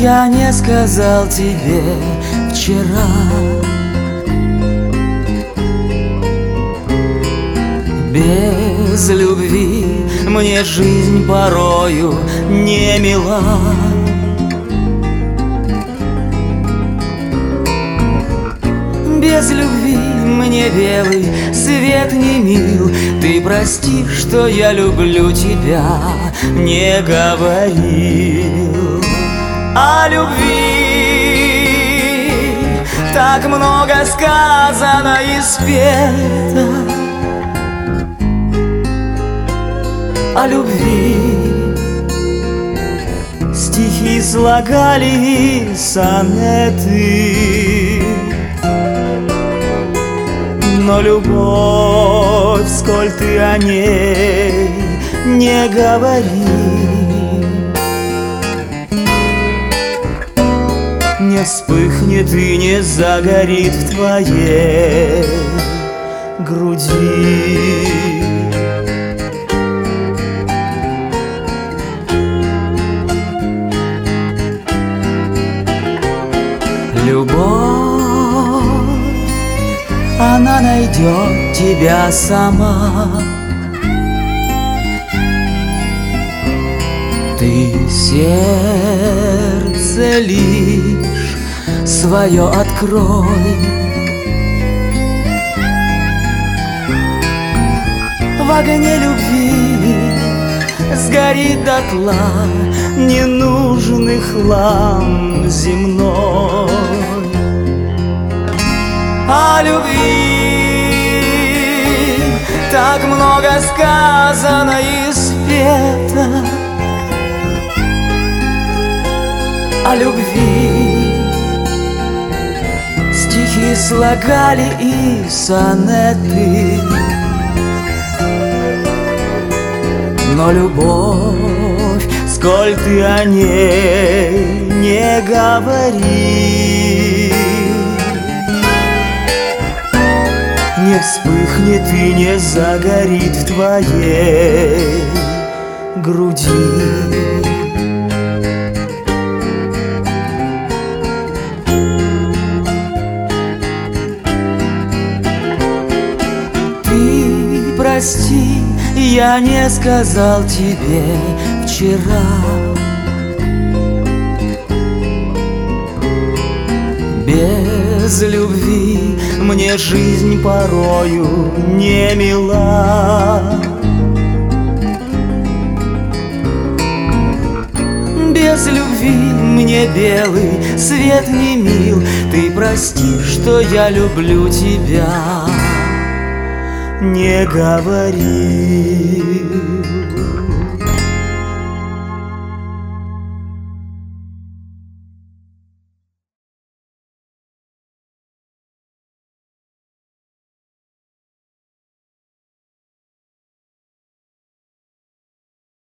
я не сказал тебе вчера. Без любви мне жизнь порою не мила. Без любви мне белый свет не мил. Ты прости, что я люблю тебя, не говорил о любви. Так много сказано и спето о любви. Стихи слагали и сонеты, но любовь, сколь ты о ней не говори, не вспыхнет и не загорит в твоей груди. Любовь, она найдет тебя сама. Ты сердце лишь свое открой. В огне любви сгорит дотла ненужный хлам земной. О любви так много сказано и спето. О любви стихи слагали и сонеты, но любовь, сколь ты о ней не говори, не вспыхнет и не загорит в твоей груди. Ты прости, я не сказал тебе вчера. Без любви мне жизнь порою не мила. Без любви мне белый свет не мил. Ты прости, что я люблю тебя, не говори.